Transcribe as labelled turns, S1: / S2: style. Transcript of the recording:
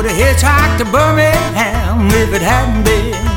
S1: would have hitchhiked to Birmingham if it hadn't been